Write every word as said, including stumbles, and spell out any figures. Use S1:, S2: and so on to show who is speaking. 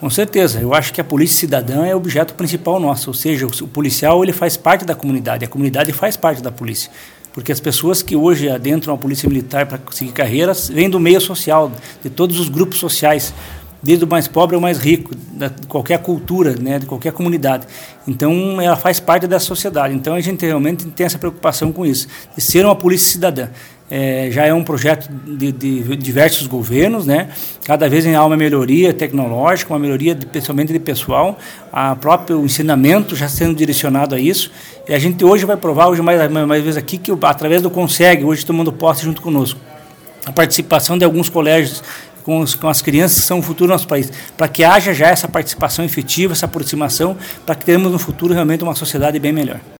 S1: Com certeza, eu acho que a polícia cidadã é o objeto principal nosso, ou seja, o policial ele faz parte da comunidade, a comunidade faz parte da polícia, porque as pessoas que hoje adentram a polícia militar para conseguir carreiras vêm do meio social, de todos os grupos sociais, desde o mais pobre ao mais rico, de qualquer cultura, né, de qualquer comunidade. Então, ela faz parte da sociedade. Então, a gente realmente tem essa preocupação com isso, de ser uma polícia cidadã. É, já é um projeto de, de diversos governos, né? Cada vez há uma melhoria tecnológica, uma melhoria de, principalmente de pessoal, o próprio ensinamento já sendo direcionado a isso. E a gente hoje vai provar, hoje mais, mais, mais vezes aqui, que através do Consegue, hoje tomando posse junto conosco, a participação de alguns colégios Com, os, com as crianças que são o futuro do nosso país, para que haja já essa participação efetiva, essa aproximação, para que tenhamos no futuro realmente uma sociedade bem melhor.